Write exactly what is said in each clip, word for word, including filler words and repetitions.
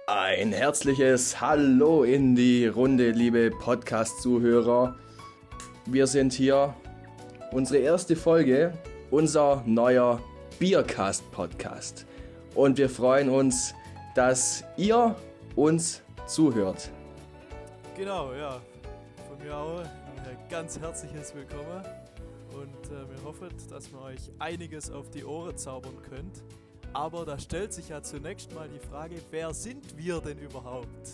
Ein herzliches Hallo in die Runde, liebe Podcast-Zuhörer. Wir sind hier, unsere erste Folge, unser neuer Biercast-Podcast. Und wir freuen uns, dass ihr uns zuhört. Genau, ja. Von mir auch ein ganz herzliches Willkommen. Und äh, wir hoffen, dass wir euch einiges auf die Ohren zaubern könnt. Aber da stellt sich ja zunächst mal die Frage, wer sind wir denn überhaupt?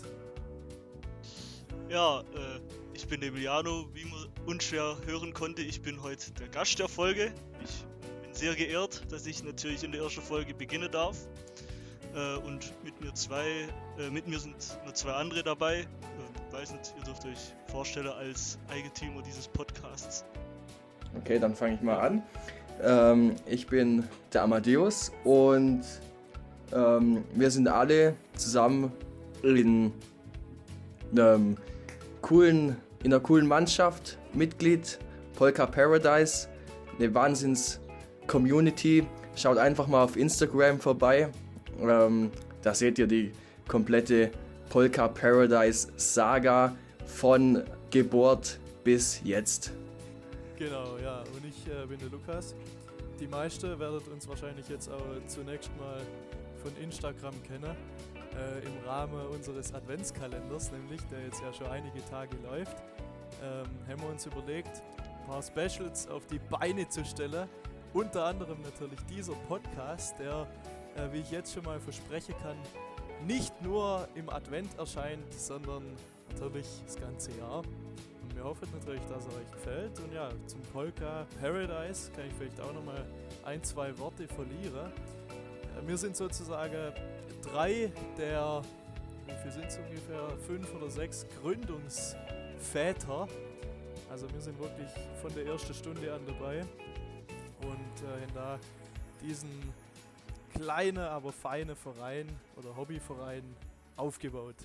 Ja, äh, ich bin Emiliano, wie man unschwer hören konnte. Ich bin heute der Gast der Folge. Ich bin sehr geehrt, dass ich natürlich in der ersten Folge beginnen darf. Äh, und mit mir zwei, äh, mit mir sind nur zwei andere dabei. Ich weiß nicht, ihr dürft euch vorstellen als Eigentümer dieses Podcasts. Okay, dann fange ich mal an. Ähm, ich bin der Amadeus und ähm, wir sind alle zusammen in, einem coolen, in einer coolen Mannschaft, Mitglied Polka Paradise, eine Wahnsinns-Community. Schaut einfach mal auf Instagram vorbei, ähm, da seht ihr die komplette Polka Paradise Saga von Geburt bis jetzt. Genau, ja. Und ich äh, bin der Lukas. Die meisten werdet uns wahrscheinlich jetzt auch zunächst mal von Instagram kennen. Äh, Im Rahmen unseres Adventskalenders, nämlich, der jetzt ja schon einige Tage läuft, ähm, haben wir uns überlegt, ein paar Specials auf die Beine zu stellen. Unter anderem natürlich dieser Podcast, der, äh, wie ich jetzt schon mal versprechen kann, nicht nur im Advent erscheint, sondern natürlich das ganze Jahr. Und wir hoffen natürlich, dass er euch gefällt. Und ja, zum Polka Paradise kann ich vielleicht auch nochmal ein, zwei Worte verlieren. Wir sind sozusagen drei der, wie viel sind es ungefähr, fünf oder sechs Gründungsväter. Also wir sind wirklich von der ersten Stunde an dabei und äh, haben da diesen kleinen, aber feinen Verein oder Hobbyverein aufgebaut.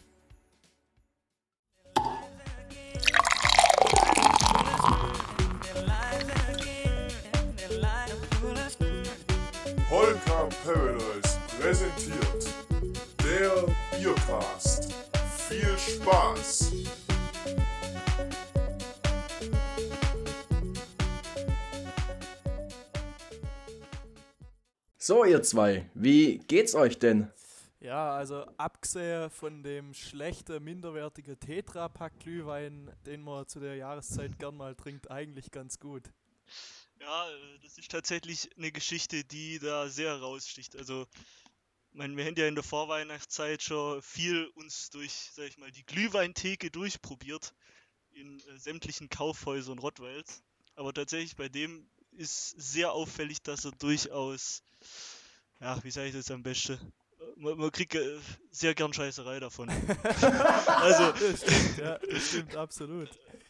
Polka Paradise präsentiert der Biercast. Viel Spaß! So, ihr zwei, wie geht's euch denn? Ja, also abgesehen von dem schlechten, minderwertigen Tetra-Pack-Glühwein, den man zu der Jahreszeit gern mal trinkt, eigentlich ganz gut. Ja, das ist tatsächlich eine Geschichte, die da sehr raussticht. Also, ich meine, wir haben ja in der Vorweihnachtszeit schon viel uns durch, sag ich mal, die Glühweintheke durchprobiert in äh, sämtlichen Kaufhäusern Rottweils. Aber tatsächlich bei dem ist sehr auffällig, dass er durchaus, ja, wie sage ich das am besten? Man, man kriegt äh, sehr gern Scheißerei davon. Also, Das stimmt, ja, das stimmt absolut.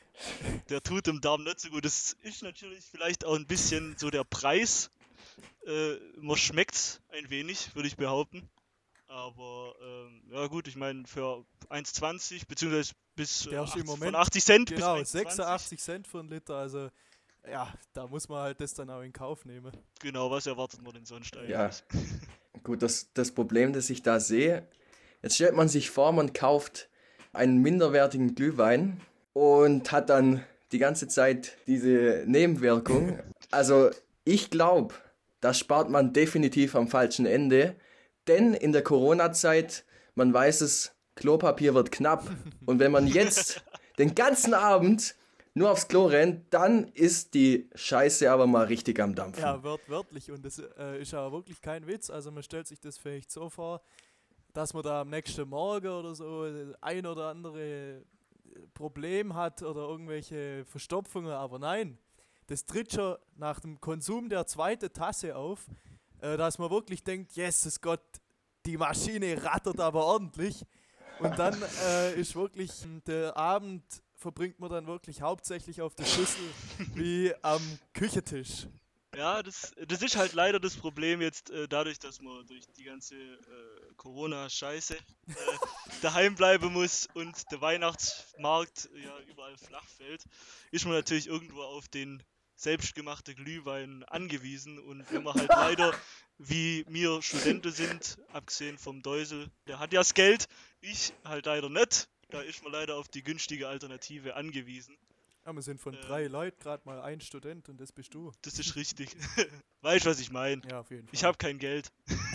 Der tut dem Darm nicht so gut. Das ist natürlich vielleicht auch ein bisschen so der Preis. Äh, man schmeckt ein wenig, würde ich behaupten. Aber ähm, ja gut, ich meine für eins zwanzig beziehungsweise bis äh, Der ist im achtzig, Moment, von achtzig Cent genau, bis eins zwanzig. sechsundachtzig Cent für einen Liter, also ja, da muss man halt das dann auch in Kauf nehmen. Genau, was erwartet man denn sonst eigentlich? Ja, gut, das, das Problem, das ich da sehe, jetzt stellt man sich vor, man kauft einen minderwertigen Glühwein und hat dann die ganze Zeit diese Nebenwirkung. Also ich glaube, das spart man definitiv am falschen Ende, denn in der Corona-Zeit, man weiß es, Klopapier wird knapp und wenn man jetzt den ganzen Abend nur aufs Klo rennt, dann ist die Scheiße aber mal richtig am Dampfen. Ja, wört, wörtlich und das äh, ist ja wirklich kein Witz, also man stellt sich das vielleicht so vor, dass man da am nächsten Morgen oder so ein oder andere Problem hat oder irgendwelche Verstopfungen, aber nein, das tritt schon nach dem Konsum der zweiten Tasse auf, äh, dass man wirklich denkt, Jesus Gott, die Maschine rattert aber ordentlich und dann äh, ist wirklich der Abend verbringt man dann wirklich hauptsächlich auf der Schüssel wie am Küchentisch. Ja, das, das ist halt leider das Problem jetzt, äh, dadurch, dass man durch die ganze äh, Corona-Scheiße äh, daheim bleiben muss und der Weihnachtsmarkt ja überall flach fällt, ist man natürlich irgendwo auf den selbstgemachte Glühwein angewiesen. Und wenn wir halt leider, wie wir Studenten sind, abgesehen vom Deusel, der hat ja das Geld, ich halt leider nicht. Da ist man leider auf die günstige Alternative angewiesen. Ja, wir sind von Äh. drei Leuten gerade mal ein Student und das bist du. Das ist richtig. Weißt du, was ich meine? Ja, auf jeden Fall. Ich habe kein Geld.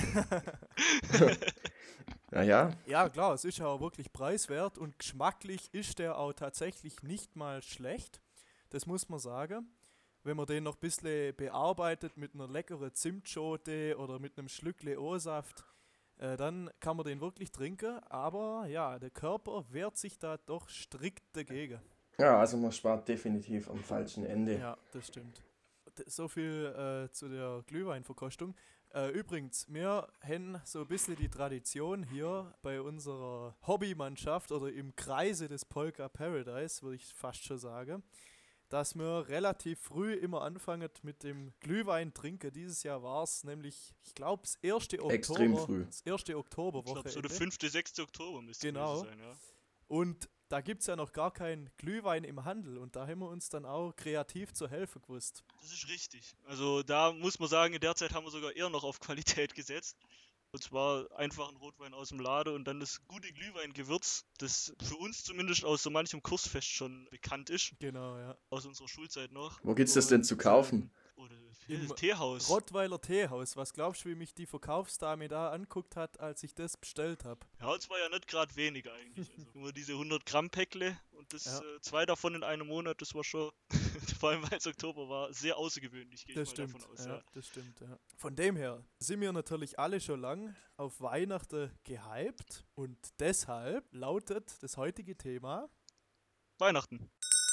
Naja, Ja, klar, es ist ja auch wirklich preiswert und geschmacklich ist der auch tatsächlich nicht mal schlecht. Das muss man sagen. Wenn man den noch ein bisschen bearbeitet mit einer leckeren Zimtschote oder mit einem Schlückle O-Saft, äh, dann kann man den wirklich trinken. Aber ja, der Körper wehrt sich da doch strikt dagegen. ja, also man spart definitiv am falschen Ende. Ja, das stimmt. D- So viel äh, zu der Glühweinverkostung. Äh, übrigens, wir haben so ein bisschen die Tradition hier bei unserer Hobbymannschaft oder im Kreise des Polka Paradise, würde ich fast schon sagen, dass wir relativ früh immer anfangen mit dem Glühwein trinken. Dieses Jahr war es nämlich, ich glaube, das erste Oktober. Extrem früh. Das erste Ich glaube, Oktoberwoche. so der fünfte, sechste Oktober müsste Genau. gewesen sein, ja. Und da gibt es ja noch gar keinen Glühwein im Handel. Und da haben wir uns dann auch kreativ zu helfen gewusst. Das ist richtig. Also da muss man sagen, in der Zeit haben wir sogar eher noch auf Qualität gesetzt. Und zwar einfach ein Rotwein aus dem Lade und dann das gute Glühweingewürz, das für uns zumindest aus so manchem Kursfest schon bekannt ist, Genau, ja. aus unserer Schulzeit noch. Wo gibt's das denn zu kaufen? ähm, Oder hier, Im das Teehaus. Rottweiler Teehaus. Was glaubst du, wie mich die Verkaufsdame da anguckt hat, als ich das bestellt habe? Ja, es war ja nicht gerade wenig eigentlich. Also nur diese hundert Gramm Päckle und das Ja. äh, zwei davon in einem Monat, das war schon, vor allem weil es Oktober war, sehr außergewöhnlich, gehe ich Das mal stimmt. davon aus. ja, Ja. das stimmt, ja. Von dem her sind wir natürlich alle schon lang auf Weihnachten gehypt und deshalb lautet das heutige Thema Weihnachten.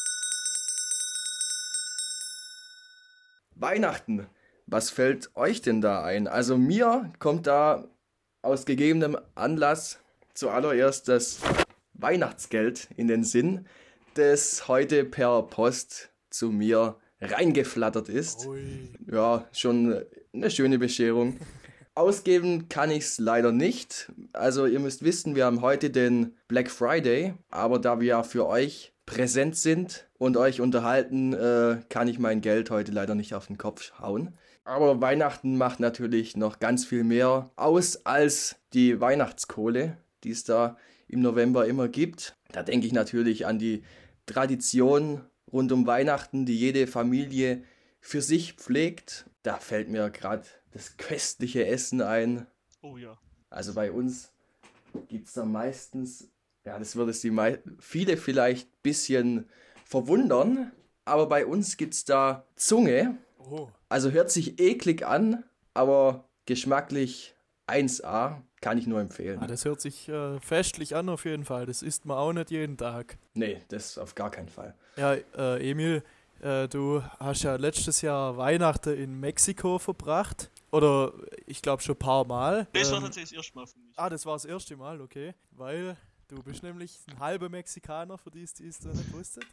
Weihnachten. Was fällt euch denn da ein? Also mir kommt da aus gegebenem Anlass zuallererst das Weihnachtsgeld in den Sinn, das heute per Post zu mir reingeflattert ist. Ui. Ja, schon eine schöne Bescherung. Ausgeben kann ich es leider nicht. Also ihr müsst wissen, wir haben heute den Black Friday, aber da wir ja für euch präsent sind und euch unterhalten, äh, kann ich mein Geld heute leider nicht auf den Kopf hauen. Aber Weihnachten macht natürlich noch ganz viel mehr aus als die Weihnachtskohle, die es da im November immer gibt. Da denke ich natürlich an die Tradition rund um Weihnachten, die jede Familie für sich pflegt. Da fällt mir gerade das köstliche Essen ein. Oh ja. Also bei uns gibt es da meistens, ja, das würde es die mei- viele vielleicht ein bisschen verwundern, aber bei uns gibt es da Zunge. Oh, Also hört sich eklig an, aber geschmacklich eins A, kann ich nur empfehlen. ah, das hört sich äh, festlich an auf jeden Fall. Das isst man auch nicht jeden Tag. Nee, das auf gar keinen Fall. Ja, äh, Emil, äh, du hast ja letztes Jahr Weihnachten in Mexiko verbracht. Oder ich glaube schon ein paar Mal. Das war Ähm, tatsächlich das erste Mal für mich. Ah, das war das erste Mal, okay. Weil du bist nämlich ein halber Mexikaner, für die es die es noch nicht wusstet.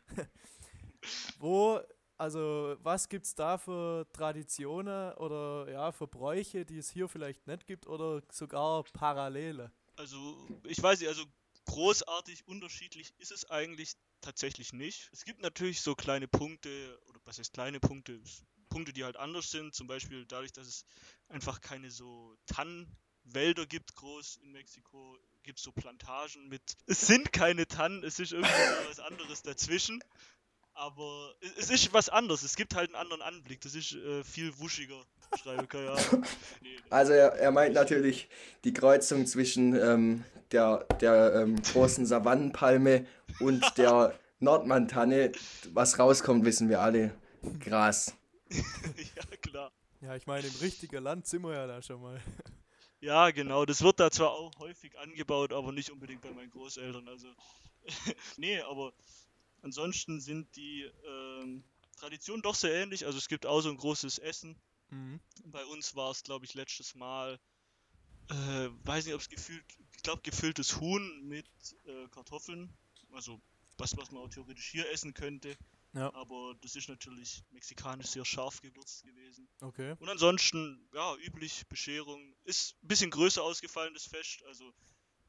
Wo, also was gibt es da für Traditionen oder ja, für Bräuche, die es hier vielleicht nicht gibt oder sogar Parallele? Also, ich weiß nicht, also großartig unterschiedlich ist es eigentlich tatsächlich nicht. Es gibt natürlich so kleine Punkte, oder was heißt kleine Punkte, s- Punkte, die halt anders sind. Zum Beispiel dadurch, dass es einfach keine so Tannenwälder gibt, groß in Mexiko, gibt es so Plantagen mit. Es sind keine Tannen, es ist irgendwie so was anderes dazwischen. Aber es- es ist was anderes, es gibt halt einen anderen Anblick, das ist äh, viel wuschiger. Schreibe, keine Ahnung. Nee, Also er, er meint natürlich die Kreuzung zwischen ähm, der, der ähm, großen Savannenpalme und der Nordmantanne. Was rauskommt, wissen wir alle. Gras. ja, klar. Ja, ich meine, im richtigen Land sind wir ja da schon mal. Ja, genau. Das wird da zwar auch häufig angebaut, aber nicht unbedingt bei meinen Großeltern. Also, nee, aber ansonsten sind die ähm, Traditionen doch sehr ähnlich. Also es gibt auch so ein großes Essen. Mhm. Bei uns war es, glaube ich, letztes Mal, äh, weiß nicht, ob es gefühlt, ich glaube, gefülltes Huhn mit äh, Kartoffeln. Also was, was man auch theoretisch hier essen könnte. Ja. Aber das ist natürlich mexikanisch sehr scharf gewürzt gewesen. Okay. Und ansonsten, ja, üblich, Bescherung. Ist ein bisschen größer ausgefallen, das Fest. Also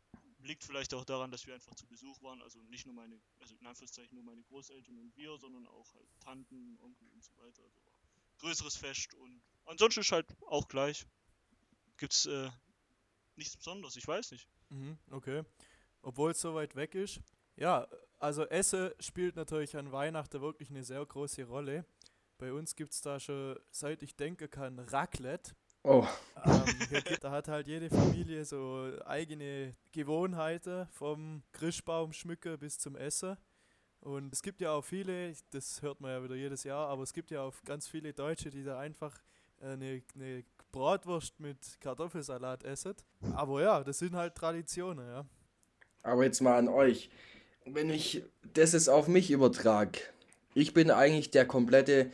liegt vielleicht auch daran, dass wir einfach zu Besuch waren. Also nicht nur meine, also in Anführungszeichen nur meine Großeltern und wir, sondern auch halt Tanten, Onkel und so weiter. Also größeres Fest und ansonsten ist halt auch gleich. Gibt's äh, nichts Besonderes, ich weiß nicht. Mhm, okay. Obwohl es so weit weg ist. Ja, also Essen spielt natürlich an Weihnachten wirklich eine sehr große Rolle. Bei uns gibt es da schon, seit ich denken kann, Raclette. Oh, Ähm, hier gibt, da hat halt jede Familie so eigene Gewohnheiten, vom Christbaum schmücken bis zum Essen. Und es gibt ja auch viele, das hört man ja wieder jedes Jahr, aber es gibt ja auch ganz viele Deutsche, die da einfach eine, eine Bratwurst mit Kartoffelsalat essen. Aber ja, das sind halt Traditionen, ja. aber jetzt mal an euch. Wenn ich das jetzt auf mich übertrage, ich bin eigentlich der komplette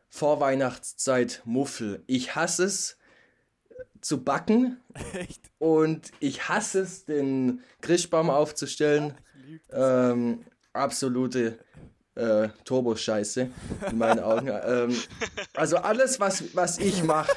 Vorweihnachtszeit-Muffel. Ich hasse es zu backen Echt? und ich hasse es, den Christbaum aufzustellen. Ich lieb das. Ähm, absolute äh, Turbo-Scheiße in meinen Augen. ähm, also alles, was, was ich mache,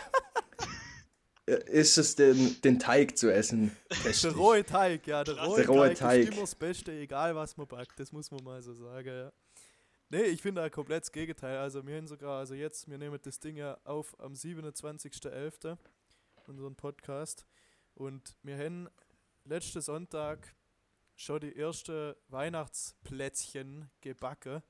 ist es, den, den Teig zu essen. Der Köstlich. rohe Teig, ja, der rohe, Der rohe Teig, Teig. ist immer das Beste, egal was man backt, das muss man mal so sagen, ja. Nee, ich finde da komplett das Gegenteil, also wir haben sogar, also jetzt, wir nehmen das Ding ja auf am siebenundzwanzigsten elften unseren Podcast, und wir haben letzten Sonntag schon die ersten Weihnachtsplätzchen gebacken.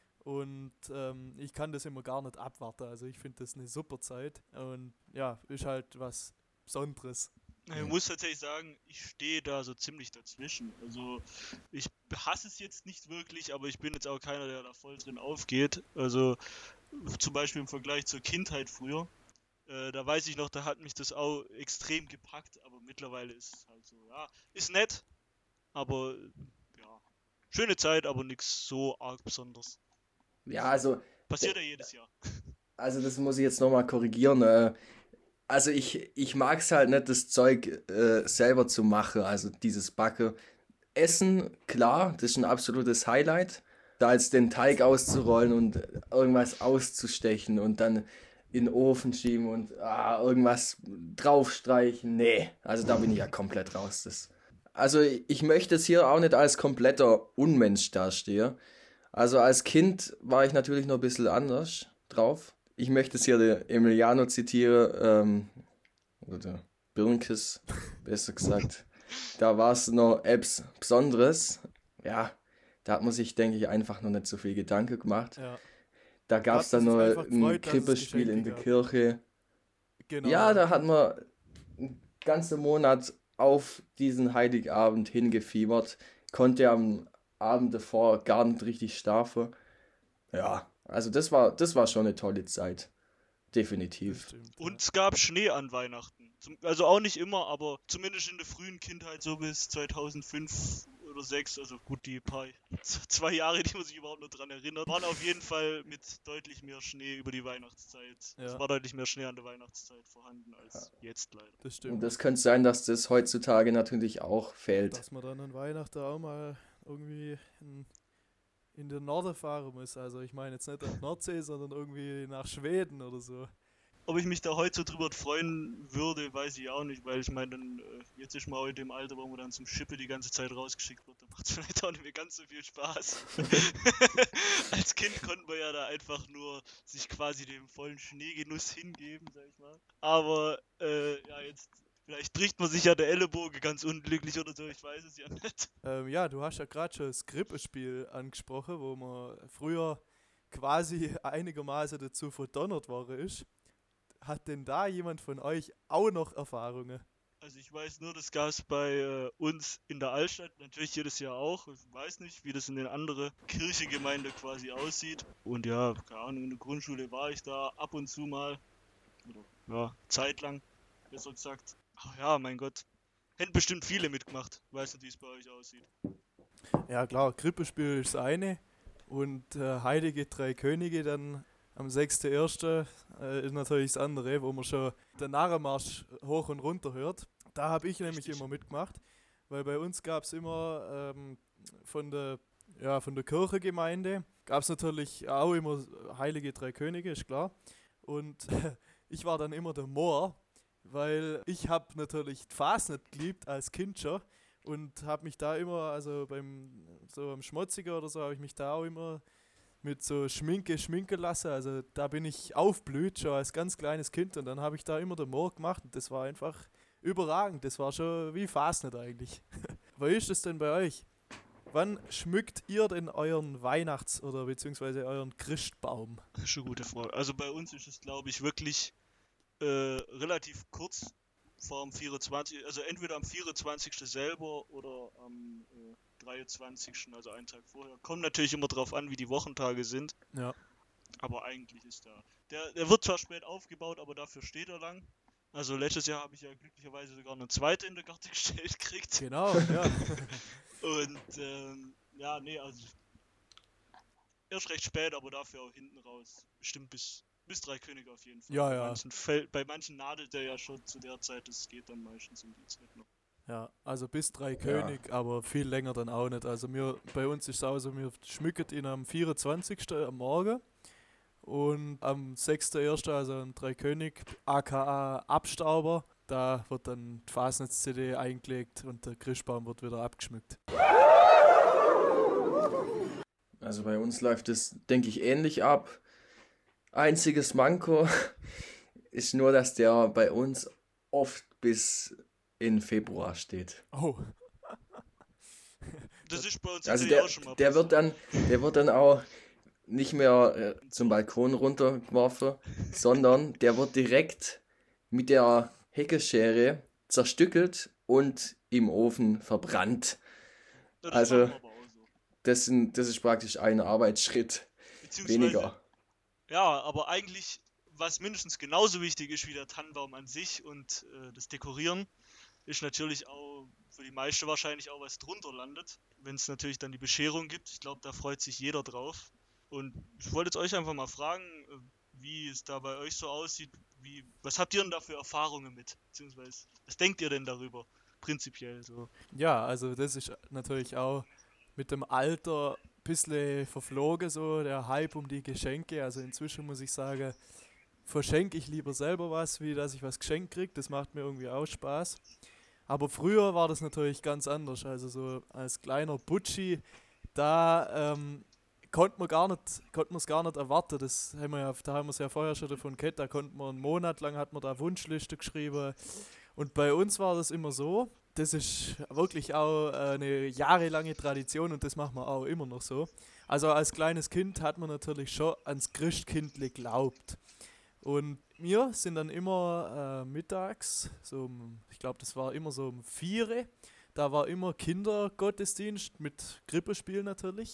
Und ähm, ich kann das immer gar nicht abwarten. Also ich finde das eine super Zeit. Und ja, ist halt was Besonderes. Ich muss tatsächlich sagen, ich stehe da so ziemlich dazwischen. Also ich hasse es jetzt nicht wirklich, aber ich bin jetzt auch keiner, der da voll drin aufgeht. Also zum Beispiel im Vergleich zur Kindheit früher. Äh, da weiß ich noch, da hat mich das auch extrem gepackt, aber mittlerweile ist es halt so, ja, ist nett, aber ja, schöne Zeit, aber nichts so arg Besonderes. Ja, also, Passiert ja jedes Jahr. also das muss ich jetzt nochmal korrigieren. Äh, also ich, ich mag es halt nicht, das Zeug äh, selber zu machen, also dieses Backen. Essen, klar, das ist ein absolutes Highlight. Da jetzt den Teig auszurollen und irgendwas auszustechen und dann in den Ofen schieben und ah, irgendwas draufstreichen, nee, also da bin ich ja komplett raus. Das. Also ich möchte es hier auch nicht als kompletter Unmensch dastehen. Also als Kind war ich natürlich noch ein bisschen anders drauf. Ich möchte es hier der Emiliano zitieren, ähm, oder der Birnkes, besser gesagt. Da war es noch etwas Besonderes. Ja, da hat man sich, denke ich, einfach noch nicht so viel Gedanken gemacht. Ja, Da gab es dann noch einfach ein gefreut, dass es Krippenspiel in Geschenke der gab. Kirche. genau. Ja, da hat man einen ganzen Monat auf diesen Heiligabend hingefiebert, konnte am Abend davor gar nicht richtig schlafen. Ja, also das war, das war schon eine tolle Zeit. Das Definitiv. stimmt, Und es gab Schnee an Weihnachten. Zum, also auch nicht immer, aber zumindest in der frühen Kindheit, so bis zweitausendfünf oder sechs, also gut, die paar z- zwei Jahre, die man sich überhaupt noch dran erinnert, waren auf jeden Fall mit deutlich mehr Schnee über die Weihnachtszeit. Ja. Es war deutlich mehr Schnee an der Weihnachtszeit vorhanden als jetzt leider. Das Und stimmt. das könnte sein, dass das heutzutage natürlich auch fehlt. Dass man dann an Weihnachten auch mal irgendwie in, in den Norden fahren muss. Also ich meine jetzt nicht an die Nordsee, sondern irgendwie nach Schweden oder so. Ob ich mich da heute so drüber freuen würde, weiß ich auch nicht, weil ich meine, dann, äh, jetzt ist man heute im Alter, wo man dann zum Schippe die ganze Zeit rausgeschickt wird, dann macht es vielleicht auch nicht mehr ganz so viel Spaß. Als Kind konnte man ja da einfach nur sich quasi dem vollen Schneegenuss hingeben, sag ich mal. Aber, äh, ja, jetzt, vielleicht bricht man sich ja der Ellenbogen ganz unglücklich oder so, ich weiß es ja nicht. Ähm, ja, du hast ja gerade schon das Krippenspiel angesprochen, wo man früher quasi einigermaßen dazu verdonnert worden ist. Hat denn da jemand von euch auch noch Erfahrungen? Also ich weiß nur, das gab es bei äh, uns in der Altstadt, natürlich jedes Jahr auch. Ich weiß nicht, wie das in den anderen Kirchengemeinden quasi aussieht. Und ja, keine Ahnung, in der Grundschule war ich da ab und zu mal. Oder ja, zeitlang, besser gesagt. Ach ja, mein Gott. Hätten bestimmt viele mitgemacht. Weiß nicht, wie es bei euch aussieht. Ja klar, Krippenspiel ist das eine und äh, Heilige Drei Könige dann am sechsten ersten Äh, ist natürlich das andere, wo man schon den Narrenmarsch hoch und runter hört. Da habe ich nämlich Richtig. immer mitgemacht, weil bei uns gab es immer ähm, von der ja, von der Kirchengemeinde gab es natürlich auch immer Heilige Drei Könige, ist klar. Und ich war dann immer der Mohr, weil ich habe natürlich die Fasnet geliebt als Kind schon. und habe mich da immer, also beim so am Schmutziger oder so, habe ich mich da auch immer mit so Schminke schminken lassen. Also da bin ich aufblüht, schon als ganz kleines Kind, und dann habe ich da immer den Moor gemacht und das war einfach überragend. Das war schon wie Fasnet eigentlich. Wie ist es denn bei euch? Wann schmückt ihr denn euren Weihnachts- oder beziehungsweise euren Christbaum? Schon gute Frage. Also bei uns ist es, glaube ich, wirklich äh, relativ kurz vor dem vierundzwanzigsten Also entweder am vierundzwanzigsten selber oder am äh, dreiundzwanzigsten also einen Tag vorher. Kommt natürlich immer drauf an, wie die Wochentage sind. Ja. Aber eigentlich ist da. Der, der wird zwar spät aufgebaut, aber dafür steht er lang. Also letztes Jahr habe ich ja glücklicherweise sogar eine zweite in der Garten gestellt gekriegt. Genau, ja. Und ähm, ja, nee, also erst recht spät, aber dafür auch hinten raus. Bestimmt bis, bis drei Könige auf jeden Fall. Ja, bei, ja. Manchen Fel- bei manchen nadelt der ja schon zu der Zeit, das geht dann meistens um die Zeit noch. Ja, also bis drei König, aber viel länger dann auch nicht. Also wir, bei uns ist es auch so, wir schmücken ihn am vierundzwanzigsten am Morgen und am sechsten ersten also am Drei König, aka Abstauber, da wird dann die Fasnetz-C D eingelegt und der Christbaum wird wieder abgeschmückt. Also bei uns läuft es, denke ich, ähnlich ab. Einziges Manko ist nur, dass der bei uns oft bis in Februar steht. Oh. Das ist bei uns Also natürlich der, auch schon mal der passiert. wird dann, der wird dann auch nicht mehr äh, zum Balkon runtergeworfen, sondern der wird direkt mit der Heckeschere zerstückelt und im Ofen verbrannt. Ja, das also- machen wir aber auch so. Das, sind, das ist praktisch ein Arbeitsschritt Beziehungsweise- weniger. Ja, aber eigentlich, was mindestens genauso wichtig ist wie der Tannenbaum an sich und äh, das Dekorieren, ist natürlich auch für die meisten wahrscheinlich auch was drunter landet, wenn es natürlich dann die Bescherung gibt. Ich glaube, da freut sich jeder drauf. Und ich wollte jetzt euch einfach mal fragen, äh, wie es da bei euch so aussieht. Wie, was habt ihr denn da für Erfahrungen mit? Beziehungsweise, was denkt ihr denn darüber? Prinzipiell so. Ja, also das ist natürlich auch mit dem Alter ein bisschen verflogen, so der Hype um die Geschenke. Also inzwischen muss ich sagen, verschenke ich lieber selber was, wie dass ich was geschenkt kriege. Das macht mir irgendwie auch Spaß. Aber früher war das natürlich ganz anders. Also so als kleiner Butschi, da ähm, konnte man gar nicht, konnte man es gar nicht erwarten. Das haben wir ja, da haben wir es ja vorher schon davon gehabt. Da konnte man einen Monat lang hat man da Wunschliste geschrieben. Und bei uns war das immer so. Das ist wirklich auch eine jahrelange Tradition und das machen wir auch immer noch so. Also als kleines Kind hat man natürlich schon ans Christkindle geglaubt. Und wir sind dann immer äh, mittags, so um, ich glaube, das war immer so um vier. Da war immer Kindergottesdienst mit Krippenspiel natürlich.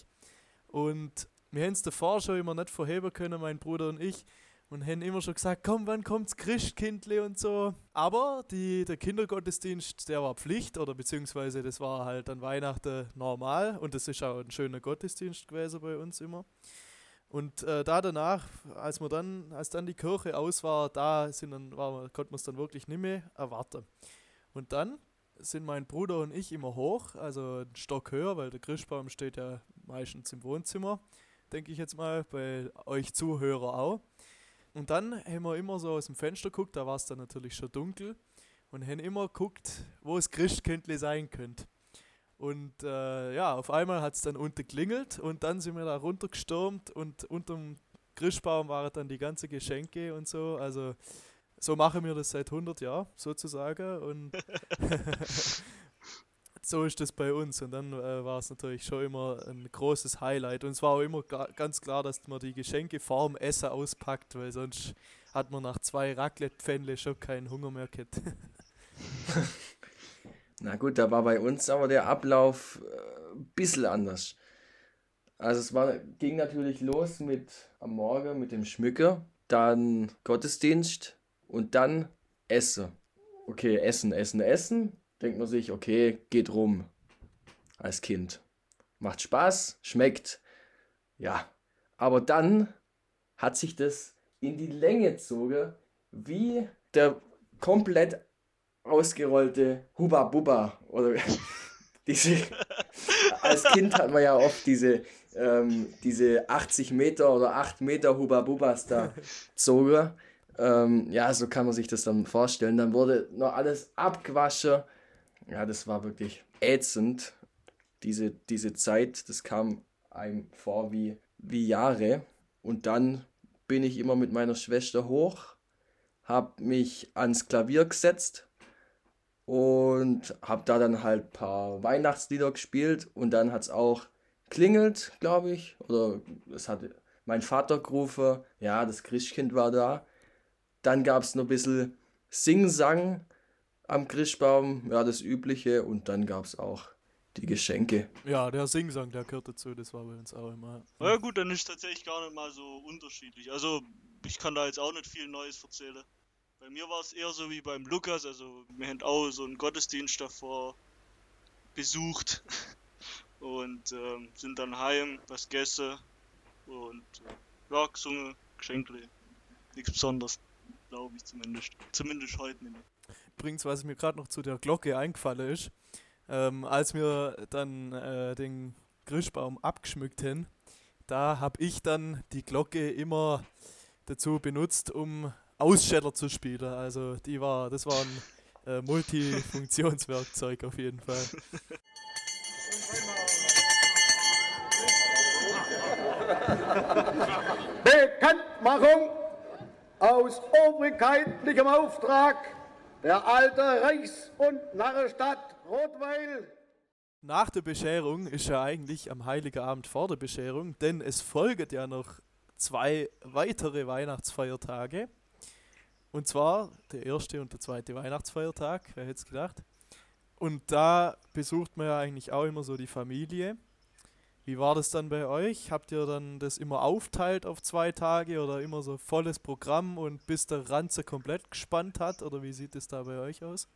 Und wir haben es davor schon immer nicht verheben können, mein Bruder und ich. Und haben immer schon gesagt, komm, wann kommt's Christkindle und so. Aber die, der Kindergottesdienst, der war Pflicht, oder beziehungsweise das war halt an Weihnachten normal. Und das ist auch ein schöner Gottesdienst gewesen bei uns immer. Und äh, da danach, als wir dann, als dann die Kirche aus war, da sind dann, war, konnte man es dann wirklich nicht mehr erwarten. Und dann sind mein Bruder und ich immer hoch, also einen Stock höher, weil der Christbaum steht ja meistens im Wohnzimmer, denke ich jetzt mal, bei euch Zuhörer auch. Und dann haben wir immer so aus dem Fenster geguckt, da war es dann natürlich schon dunkel, und haben immer geguckt, wo das Christkindle sein könnte. Und äh, ja, auf einmal hat es dann unten geklingelt und dann sind wir da runtergestürmt und unterm Christbaum waren dann die ganzen Geschenke und so. Also so machen wir das seit hundert Jahren sozusagen und so ist das bei uns. Und dann äh, war es natürlich schon immer ein großes Highlight. Und es war auch immer ga- ganz klar, dass man die Geschenke vorm Essen auspackt, weil sonst hat man nach zwei Raclette-Pfännle schon keinen Hunger mehr gehabt. Na gut, da war bei uns aber der Ablauf äh, ein bisschen anders. Also es war, ging natürlich los mit am Morgen mit dem Schmücker, dann Gottesdienst und dann Essen. Okay, Essen, Essen, Essen. Denkt man sich, okay, geht rum als Kind. Macht Spaß, schmeckt. Ja, aber dann hat sich das in die Länge gezogen, wie der komplett ausgerollte Hubba Bubba. Oder diese, als Kind hat man ja oft diese, ähm, diese achtzig Meter oder acht Meter Hubba Bubbas da gezogen. Ähm, ja, so kann man sich das dann vorstellen. Dann wurde noch alles abgewaschen. Ja, das war wirklich ätzend. Diese, diese Zeit, das kam einem vor wie, wie Jahre. Und dann bin ich immer mit meiner Schwester hoch, habe mich ans Klavier gesetzt und habe da dann halt ein paar Weihnachtslieder gespielt. Und dann hat es auch klingelt, glaube ich. Oder es hat mein Vater gerufen, ja, das Christkind war da. Dann gab es noch ein bisschen Sing-Sang am Christbaum, ja, das Übliche. Und dann gab es auch die Geschenke. Ja, der Singsang, der gehört dazu, das war bei uns auch immer. Na ja, gut, dann ist tatsächlich gar nicht mal so unterschiedlich. Also, ich kann da jetzt auch nicht viel Neues erzählen. Bei mir war es eher so wie beim Lukas, also wir haben auch so einen Gottesdienst davor besucht und ähm, sind dann heim, was gegessen und äh, ja, gesungen, Geschenkle. Nichts Besonderes, glaube ich zumindest. Zumindest heute nicht mehr. Übrigens, was mir gerade noch zu der Glocke eingefallen ist, ähm, als wir dann äh, den Christbaum abgeschmückt haben, da habe ich dann die Glocke immer dazu benutzt, um Ausscheller zu spielen. Also die war, das war ein äh, Multifunktionswerkzeug auf jeden Fall. Bekanntmachung aus obrigkeitlichem Auftrag der alte Reichs- und Narrestadt Rottweil. Nach der Bescherung ist ja eigentlich am Heiligen Abend vor der Bescherung, denn es folgt ja noch zwei weitere Weihnachtsfeiertage. Und zwar der erste und der zweite Weihnachtsfeiertag, wer hätte es gedacht. Und da besucht man ja eigentlich auch immer so die Familie. Wie war das dann bei euch? Habt ihr dann das immer aufteilt auf zwei Tage oder immer so volles Programm und bis der Ranze komplett gespannt hat? Oder wie sieht es da bei euch aus?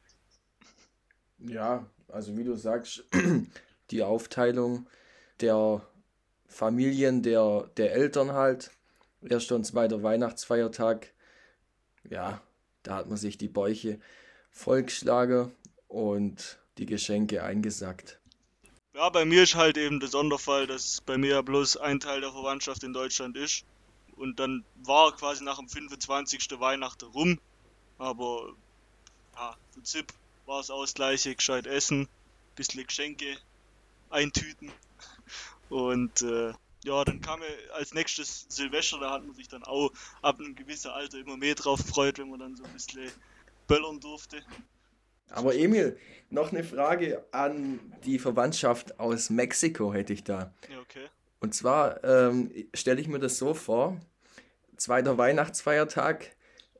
Ja, also wie du sagst, die Aufteilung der Familien, der, der Eltern halt, erster und zweiter Weihnachtsfeiertag, ja, da hat man sich die Bäuche vollgeschlagen und die Geschenke eingesackt. Ja, bei mir ist halt eben der Sonderfall, dass bei mir ja bloß ein Teil der Verwandtschaft in Deutschland ist. Und dann war quasi nach dem fünfundzwanzigsten Weihnachten rum. Aber ja, im Prinzip war es auch das gleiche, gescheit essen, bisschen Geschenke eintüten. Und äh, ja, dann kam ja als nächstes Silvester, da hat man sich dann auch ab einem gewissen Alter immer mehr drauf gefreut, wenn man dann so ein bisschen böllern durfte. Aber Emil, noch eine Frage an die Verwandtschaft aus Mexiko hätte ich da. Ja, okay. Und zwar ähm, stelle ich mir das so vor, zweiter Weihnachtsfeiertag,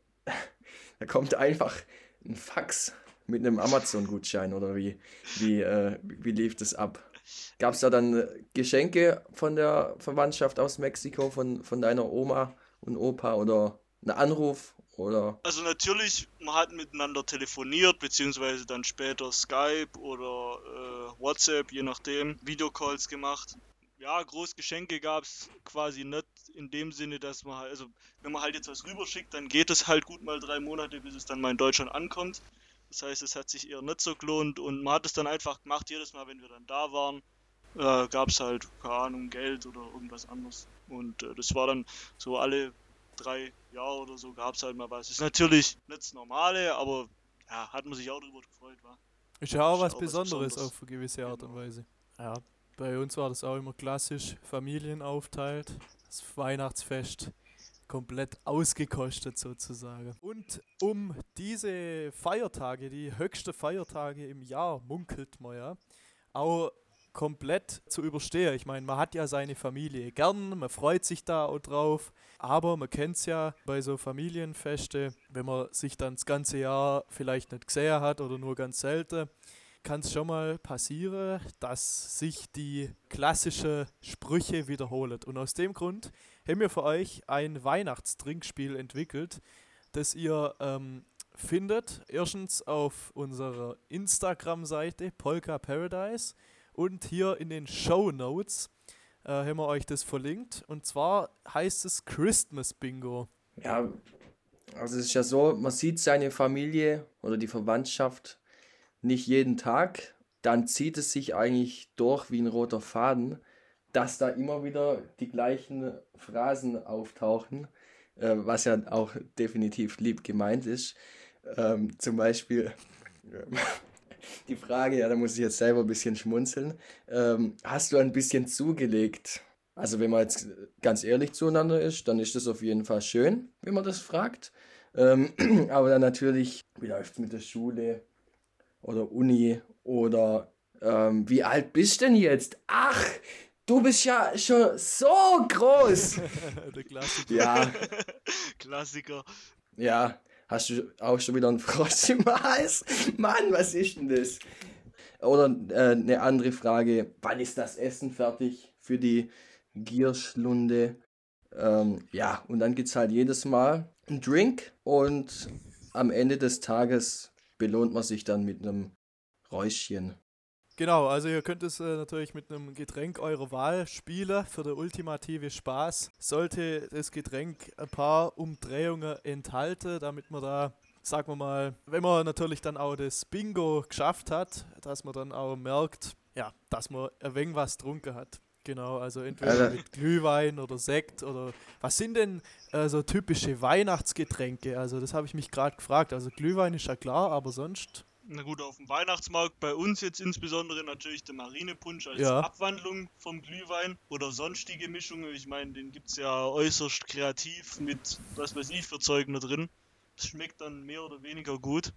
da kommt einfach ein Fax mit einem Amazon-Gutschein oder wie, wie, äh, wie lief das ab? Gab es da dann Geschenke von der Verwandtschaft aus Mexiko, von, von deiner Oma und Opa oder einen Anruf? Oder? Also natürlich, man hat miteinander telefoniert, beziehungsweise dann später Skype oder äh, WhatsApp, je nachdem, Videocalls gemacht. Ja, Großgeschenke gab es quasi nicht in dem Sinne, dass man halt, also wenn man halt jetzt was rüberschickt, dann geht es halt gut mal drei Monate, bis es dann mal in Deutschland ankommt. Das heißt, es hat sich eher nicht so gelohnt und man hat es dann einfach gemacht, jedes Mal, wenn wir dann da waren, äh, gab es halt, keine Ahnung, Geld oder irgendwas anderes. Und äh, das war dann so alle drei Jahre oder so gab es halt mal was. Ist natürlich nicht das Normale, aber ja, hat man sich auch drüber gefreut, war. Ist ja auch Ist was auch was Besonderes Besonderes. auf eine gewisse Art und Genau. Weise. Ja, bei uns war das auch immer klassisch, Familien aufteilt, das Weihnachtsfest komplett ausgekostet sozusagen. Und um diese Feiertage, die höchsten Feiertage im Jahr, munkelt man ja, auch komplett zu überstehen. Ich meine, man hat ja seine Familie gern, man freut sich da auch drauf, aber man kennt es ja bei so Familienfeste, wenn man sich dann das ganze Jahr vielleicht nicht gesehen hat oder nur ganz selten, kann es schon mal passieren, dass sich die klassischen Sprüche wiederholen. Und aus dem Grund haben wir für euch ein Weihnachtstrinkspiel entwickelt, das ihr ähm, findet erstens auf unserer Instagram-Seite Polka Paradise und hier in den Shownotes äh, haben wir euch das verlinkt. Und zwar heißt es Christmas Bingo. Ja, also es ist ja so, man sieht seine Familie oder die Verwandtschaft nicht jeden Tag, dann zieht es sich eigentlich durch wie ein roter Faden, dass da immer wieder die gleichen Phrasen auftauchen, äh, was ja auch definitiv lieb gemeint ist. Ähm, zum Beispiel, Die Frage, ja, da muss ich jetzt selber ein bisschen schmunzeln. Ähm, hast du ein bisschen zugelegt? Also wenn man jetzt ganz ehrlich zueinander ist, dann ist das auf jeden Fall schön, wenn man das fragt. Ähm, aber dann natürlich, wie läuft es mit der Schule oder Uni oder ähm, wie alt bist du denn jetzt? Ach, du bist ja schon so groß. Der Klassiker. Ja, Klassiker. ja. Hast du auch schon wieder einen Frosch im Hals? Mann, was ist denn das? Oder äh, eine andere Frage, wann ist das Essen fertig für die Gierschlunde? Ähm, ja, und dann gibt es halt jedes Mal einen Drink und am Ende des Tages belohnt man sich dann mit einem Räuschchen. Genau, also ihr könnt es äh, natürlich mit einem Getränk eurer Wahl spielen für den ultimative Spaß. Sollte das Getränk ein paar Umdrehungen enthalten, damit man da, sagen wir mal, wenn man natürlich dann auch das Bingo geschafft hat, dass man dann auch merkt, ja, dass man ein wenig was getrunken hat. Genau, also entweder Also- mit Glühwein oder Sekt oder was sind denn äh, so typische Weihnachtsgetränke? Also das habe ich mich gerade gefragt. Also Glühwein ist ja klar, aber sonst... Na gut, auf dem Weihnachtsmarkt bei uns jetzt insbesondere natürlich der Marinepunsch als Ja. Abwandlung vom Glühwein oder sonstige Mischungen. Ich meine, den gibt's ja äußerst kreativ mit, was weiß ich, für Zeug da drin. Das schmeckt dann mehr oder weniger gut.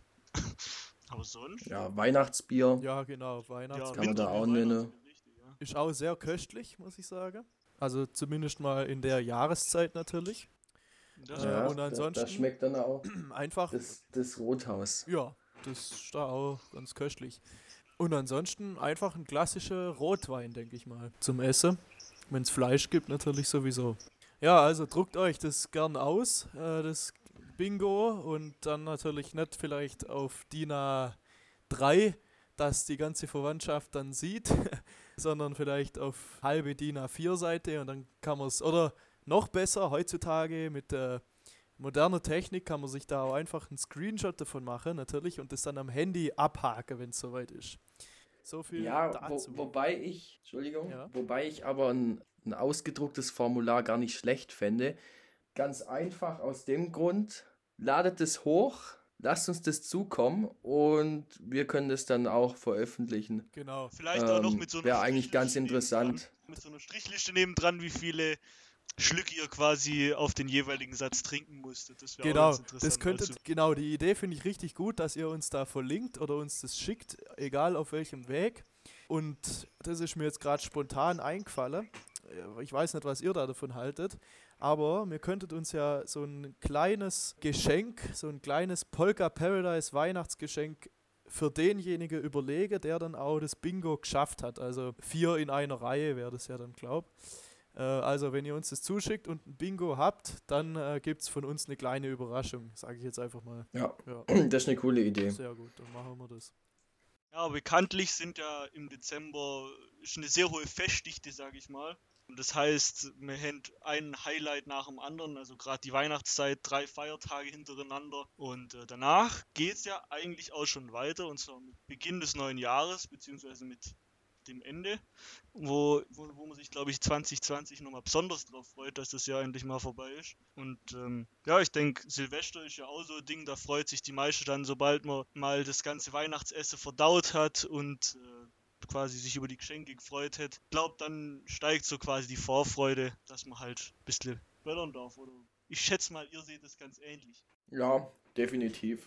Aber sonst? Ja, Weihnachtsbier. Ja, genau, Weihnachts... Kann man da auch Winterbier, nennen. Weihnachtsbier, richtig, ja. Ist auch sehr köstlich, muss ich sagen. Also zumindest mal in der Jahreszeit natürlich. Das Ja, ja. und ansonsten- Das schmeckt dann auch Einfach, das, das Rothaus. ja, das ist da auch ganz köstlich. Und ansonsten einfach ein klassischer Rotwein, denke ich mal, zum Essen. Wenn es Fleisch gibt, natürlich sowieso. Ja, also druckt euch das gern aus, äh, das Bingo, und dann natürlich nicht vielleicht auf D I N A drei, dass die ganze Verwandtschaft dann sieht, sondern vielleicht auf halbe D I N A vier Seite, und dann kann man es, oder noch besser, heutzutage mit der modernen Technik kann man sich da auch einfach einen Screenshot davon machen, natürlich, und das dann am Handy abhaken, wenn es soweit ist. So viel Ja, wo, dazu. wobei ich, Entschuldigung, Ja. wobei ich aber ein, ein ausgedrucktes Formular gar nicht schlecht fände. Ganz einfach aus dem Grund, ladet es hoch, lasst uns das zukommen und wir können das dann auch veröffentlichen. Genau. Vielleicht auch noch Ähm, mit so einer Wäre eigentlich ganz Strichliste interessant. nebendran. Mit so einer Strichliste nebendran, wie viele Schlücke ihr quasi auf den jeweiligen Satz trinken musstet. Das wäre auch Genau, ganz interessant. das könntet, also, genau, die Idee finde ich richtig gut, dass ihr uns da verlinkt oder uns das schickt, egal auf welchem Weg. Und das ist mir jetzt gerade spontan eingefallen. Ich weiß nicht, was ihr da davon haltet, aber ihr könntet uns ja so ein kleines Geschenk, so ein kleines Polka Paradise Weihnachtsgeschenk für denjenigen überlegen, der dann auch das Bingo geschafft hat. Also vier in einer Reihe wäre das ja dann, glaub. Äh, also wenn ihr uns das zuschickt und ein Bingo habt, dann äh, gibt es von uns eine kleine Überraschung, sage ich jetzt einfach mal. Ja, Ja, das ist eine coole Idee. sehr gut, dann machen wir das. ja, bekanntlich sind ja im Dezember ist eine sehr hohe Festdichte, sage ich mal. Und das heißt, wir haben ein Highlight nach dem anderen, also gerade die Weihnachtszeit, drei Feiertage hintereinander. Und äh, danach geht es ja eigentlich auch schon weiter, und zwar mit Beginn des neuen Jahres, beziehungsweise mit dem Ende, wo, wo, wo man sich, glaube ich, zwanzig zwanzig nochmal besonders drauf freut, dass das Jahr endlich mal vorbei ist. Und ähm, ja, ich denke, Silvester ist ja auch so ein Ding, da freut sich die meisten dann, sobald man mal das ganze Weihnachtsessen verdaut hat und äh, quasi sich über die Geschenke gefreut hat. Ich glaube, dann steigt so quasi die Vorfreude, dass man halt ein bisschen böllern darf. Oder ich schätze mal, ihr seht das ganz ähnlich. Ja, definitiv.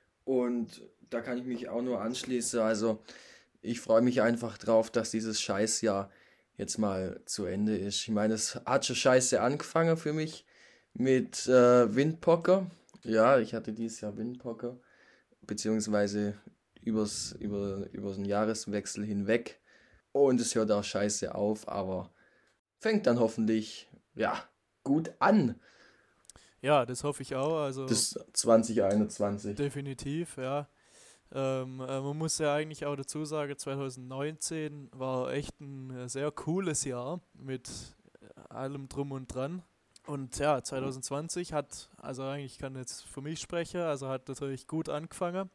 Und da kann ich mich auch nur anschließen. Also ich freue mich einfach drauf, dass dieses Scheißjahr jetzt mal zu Ende ist. Ich meine, es hat schon scheiße angefangen für mich mit äh, Windpocker. Ja, ich hatte dieses Jahr Windpocker, beziehungsweise übers, über, über den Jahreswechsel hinweg. Und es hört auch scheiße auf, aber fängt dann hoffentlich, ja, gut an, Ja, das hoffe ich auch, also das zwanzig einundzwanzig. definitiv, ja. Ähm, äh, man muss ja eigentlich auch dazu sagen, zwanzig neunzehn war echt ein äh, sehr cooles Jahr mit äh, allem drum und dran. Und ja, zwanzig zwanzig hat, also eigentlich kann jetzt für mich sprechen, also hat natürlich gut angefangen.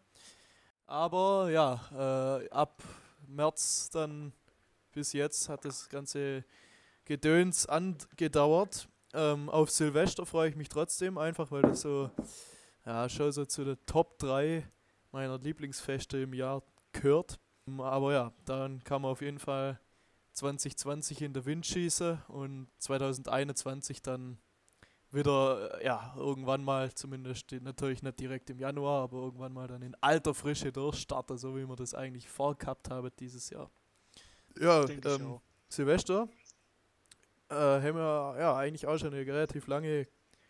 Aber ja, äh, ab März dann bis jetzt hat das ganze Gedöns angedauert. Ähm, auf Silvester freue ich mich trotzdem, einfach weil das so, ja, schon so zu der Top drei meiner Lieblingsfeste im Jahr gehört. Aber ja, dann kann man auf jeden Fall zwanzig zwanzig in den Wind schießen und zwanzig einundzwanzig dann wieder, äh, ja, irgendwann mal, zumindest natürlich nicht direkt im Januar, aber irgendwann mal dann in alter Frische durchstarten, so wie wir das eigentlich vorgehabt haben dieses Jahr. Ja, Denke ich ähm, auch. Silvester äh, haben wir ja eigentlich auch schon eine relativ lange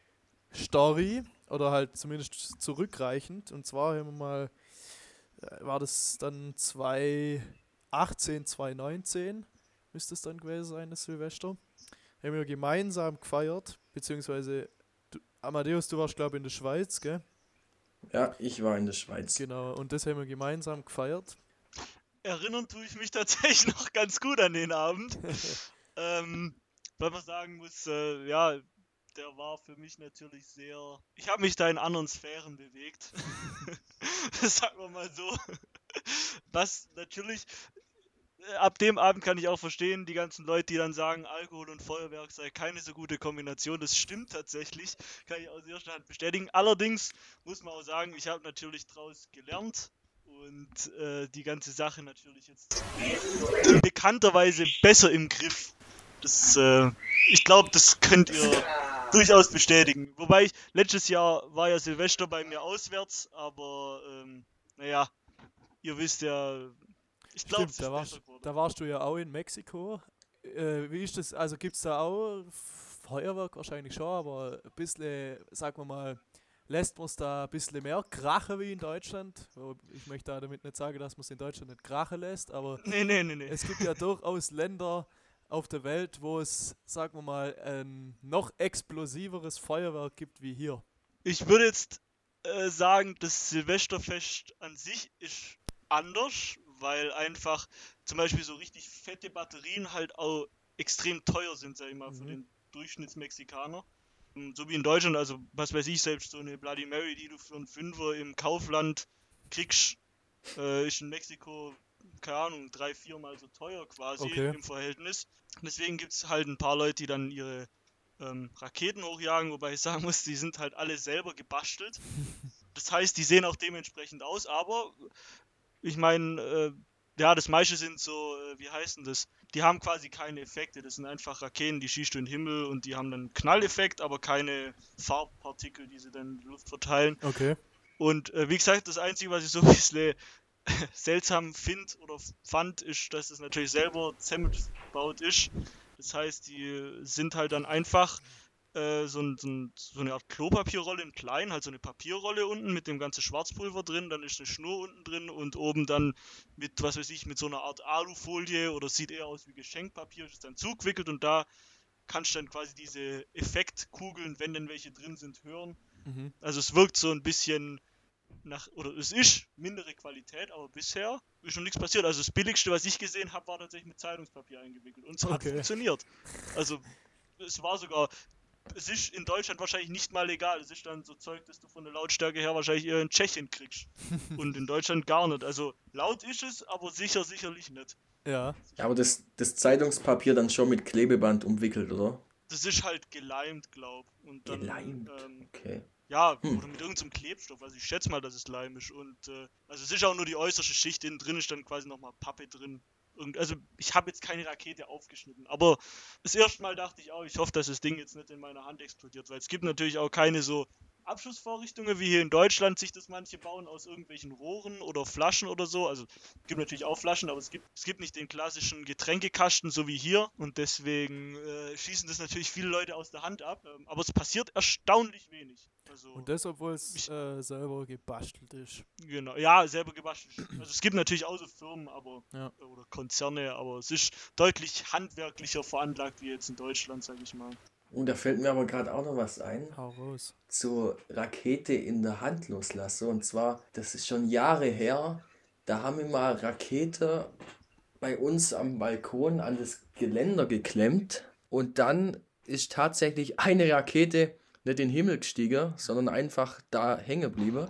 Story oder halt zumindest zurückreichend. Und zwar haben wir mal, äh, war das dann zwanzig achtzehn, zwanzig neunzehn, müsste es dann gewesen sein, das Silvester. Haben wir gemeinsam gefeiert, beziehungsweise du, Amadeus, du warst glaube ich in der Schweiz, gell? Ja, ich war in der Schweiz. Genau, und das haben wir gemeinsam gefeiert. Erinnern tue ich mich tatsächlich noch ganz gut an den Abend. ähm, weil man sagen muss, äh, ja, der war für mich natürlich sehr... Ich habe mich da in anderen Sphären bewegt. Sagen wir mal so. Was natürlich... äh, Ab dem Abend kann ich auch verstehen, die ganzen Leute, die dann sagen, Alkohol und Feuerwerk sei keine so gute Kombination. Das stimmt tatsächlich, kann ich aus erster Hand bestätigen. Allerdings muss man auch sagen, ich habe natürlich draus gelernt und äh, die ganze Sache natürlich jetzt bekannterweise besser im Griff. Das, äh, ich glaube, das könnt ihr durchaus bestätigen. Wobei ich, letztes Jahr war ja Silvester bei mir auswärts, aber ähm, naja, ihr wisst ja, ich glaube, es Stimmt, ist da warst, besser geworden. da warst du ja auch in Mexiko. Äh, wie ist das, also gibt es da auch Feuerwerk wahrscheinlich schon, aber ein bisschen, sagen wir mal, lässt man es da ein bisschen mehr krachen wie in Deutschland. Ich möchte da damit nicht sagen, dass man es in Deutschland nicht krachen lässt, aber Nee, nee, nee, nee. es gibt ja durchaus Länder auf der Welt, wo es, sagen wir mal, ein noch explosiveres Feuerwerk gibt wie hier. Ich würde jetzt äh, sagen, das Silvesterfest an sich ist anders, weil einfach zum Beispiel so richtig fette Batterien halt auch extrem teuer sind, sag ich mal, für Mhm. den Durchschnittsmexikaner. Ähm, So wie in Deutschland, also was weiß ich, selbst so eine Bloody Mary, die du für einen Fünfer im Kaufland kriegst, äh, ist in Mexiko, keine Ahnung, drei, viermal so teuer quasi Okay. im Verhältnis. Deswegen gibt es halt ein paar Leute, die dann ihre ähm, Raketen hochjagen, wobei ich sagen muss, die sind halt alle selber gebastelt. Das heißt, die sehen auch dementsprechend aus, aber ich meine, äh, ja, das meiste sind so, äh, wie heißt denn das? Die haben quasi keine Effekte. Das sind einfach Raketen, die schießt du in den Himmel und die haben dann einen Knalleffekt, aber keine Farbpartikel, die sie dann in die Luft verteilen. Okay. Und äh, wie gesagt, das Einzige, was ich so ein bisschen seltsam finde oder fand, ist, dass es natürlich selber zusammengebaut ist. Das heißt, die sind halt dann einfach äh, so, ein, so, ein, so eine Art Klopapierrolle in klein, halt so eine Papierrolle unten mit dem ganzen Schwarzpulver drin, dann ist eine Schnur unten drin und oben dann mit, was weiß ich, mit so einer Art Alufolie oder sieht eher aus wie Geschenkpapier, ist dann zugewickelt und da kannst du dann quasi diese Effektkugeln, wenn denn welche drin sind, hören. Mhm. Also es wirkt so ein bisschen nach, oder es ist mindere Qualität, aber bisher ist noch nichts passiert. Also das Billigste, was ich gesehen habe, war tatsächlich mit Zeitungspapier eingewickelt und es hat Okay. funktioniert. Also es war sogar, es ist in Deutschland wahrscheinlich nicht mal legal. Es ist dann so Zeug, das du von der Lautstärke her wahrscheinlich eher in Tschechien kriegst und in Deutschland gar nicht. Also laut ist es, aber sicher sicherlich nicht. Ja. Ja, aber das, das Zeitungspapier dann schon mit Klebeband umwickelt, oder? Das ist halt geleimt, glaub. Und dann, Geleimt. ähm, Okay. ja, Hm. oder mit irgendeinem Klebstoff. Also ich schätze mal, dass es Leim ist. Und äh, also es ist auch nur die äußerste Schicht. Innen drin ist dann quasi nochmal Pappe drin. Irgend, also ich habe jetzt keine Rakete aufgeschnitten. Aber das erste Mal dachte ich auch, ich hoffe, dass das Ding jetzt nicht in meiner Hand explodiert. Weil es gibt natürlich auch keine so Abschussvorrichtungen wie hier in Deutschland sich das manche bauen aus irgendwelchen Rohren oder Flaschen oder so. Also es gibt natürlich auch Flaschen, aber es gibt, es gibt nicht den klassischen Getränkekasten so wie hier. Und deswegen äh, schießen das natürlich viele Leute aus der Hand ab. Ähm, aber es passiert erstaunlich wenig. Also, Und das, obwohl es Ich- äh, selber gebastelt ist. genau, ja, selber gebastelt. Also es gibt natürlich auch so Firmen, aber Ja. oder Konzerne, aber es ist deutlich handwerklicher veranlagt wie jetzt in Deutschland, sag ich mal. Und da fällt mir aber gerade auch noch was ein. Hau raus. Zur Rakete in der Hand loslasse. Und zwar, das ist schon Jahre her, da haben wir mal Rakete bei uns am Balkon an das Geländer geklemmt. Und dann ist tatsächlich eine Rakete nicht in den Himmel gestiegen, sondern einfach da hängen geblieben.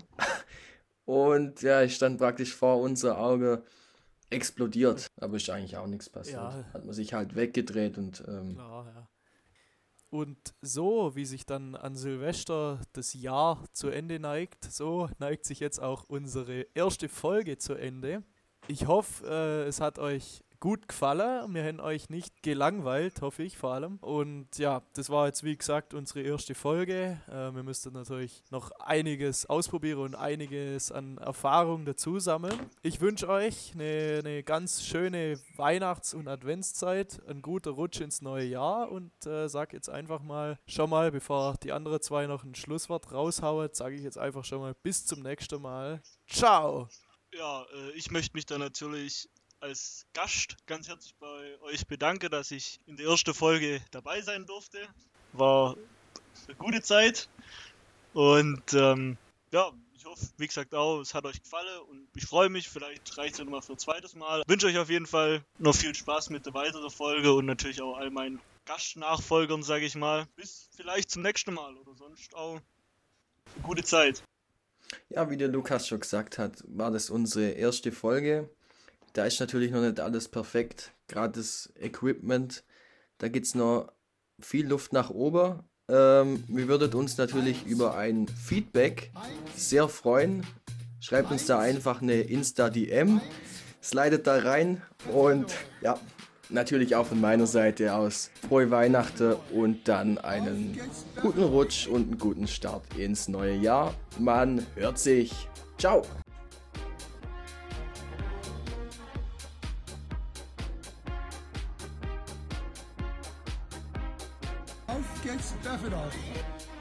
Und ja, ist dann praktisch vor unser Auge explodiert. Aber ist eigentlich auch nichts passiert. Ja. Hat man sich halt weggedreht und ähm, Klar, ja. Und so, wie sich dann an Silvester das Jahr zu Ende neigt, so neigt sich jetzt auch unsere erste Folge zu Ende. Ich hoffe, äh, es hat euch gut gefallen. Wir haben euch nicht gelangweilt, hoffe ich vor allem. Und ja, das war jetzt wie gesagt unsere erste Folge. Äh, wir müssten natürlich noch einiges ausprobieren und einiges an Erfahrung dazu sammeln. Ich wünsche euch eine, eine ganz schöne Weihnachts- und Adventszeit, einen guten Rutsch ins neue Jahr und äh, sag jetzt einfach mal schon mal, bevor die anderen zwei noch ein Schlusswort raushauen, sage ich jetzt einfach schon mal bis zum nächsten Mal. Ciao! Ja, äh, ich möchte mich da natürlich als Gast ganz herzlich bei euch bedanken, dass ich in der ersten Folge dabei sein durfte. War eine gute Zeit und ähm, ja, ich hoffe, wie gesagt auch, es hat euch gefallen und ich freue mich, vielleicht reicht es ja nochmal für ein zweites Mal. Ich wünsche euch auf jeden Fall noch viel Spaß mit der weiteren Folge und natürlich auch all meinen Gastnachfolgern, sage ich mal. Bis vielleicht zum nächsten Mal oder sonst auch eine gute Zeit. Ja, wie der Lukas schon gesagt hat, war das unsere erste Folge. Da ist natürlich noch nicht alles perfekt, gerade das Equipment, da gibt es noch viel Luft nach oben. Ähm, wir würden uns natürlich über ein Feedback sehr freuen. Schreibt uns da einfach eine Insta-D M, slidet da rein und ja, natürlich auch von meiner Seite aus frohe Weihnachten und dann einen guten Rutsch und einen guten Start ins neue Jahr. Man hört sich. Ciao! Auf geht's, Davidoff!